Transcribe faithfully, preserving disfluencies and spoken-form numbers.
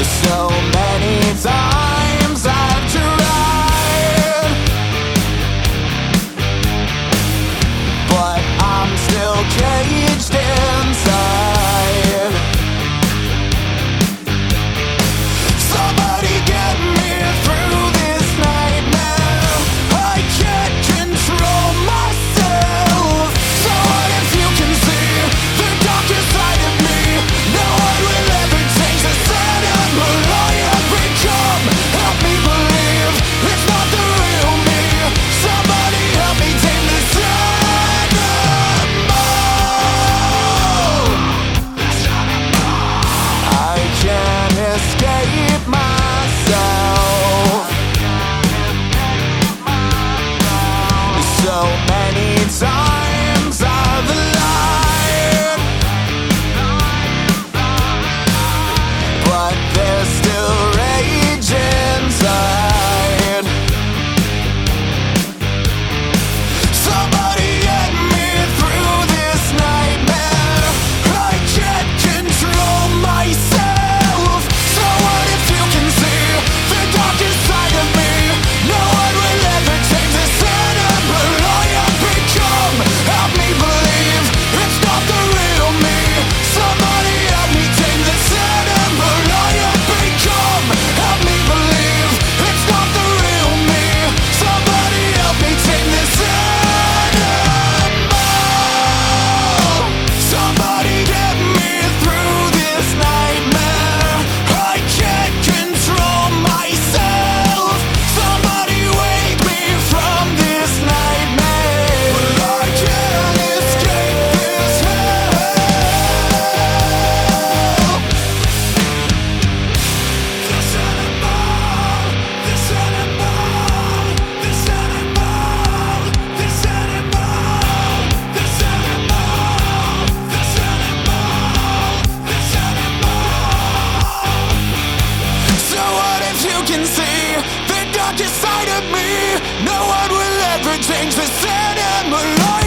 So many times I've tried, but I'm still caged inside. Somebody get me through this nightmare. I can't control myself. So what if you can see the darkest side of me? No one will ever change the animal I have become. Help me believe it's not the real me. Somebody help me tame this animal. I can't escape myself. So many times I've lied, but there's still rage inside. Somebody get me through this nightmare. I can't control myself. So what if you can see the darkest side of me? No one will ever change this animal I have become. Help me believe it's not the real me. Somebody help me tame this animal I have become. Help me believe it's not the real me. Somebody help me tame this animal. Somebody get me through this nightmare. I can't control myself. Somebody wake me from this nightmare. But I can't escape this hell. This animal, this animal, this animal, this animal, this animal, this animal, this animal. So what if you can see the darkest side of me? No one will ever change this animal.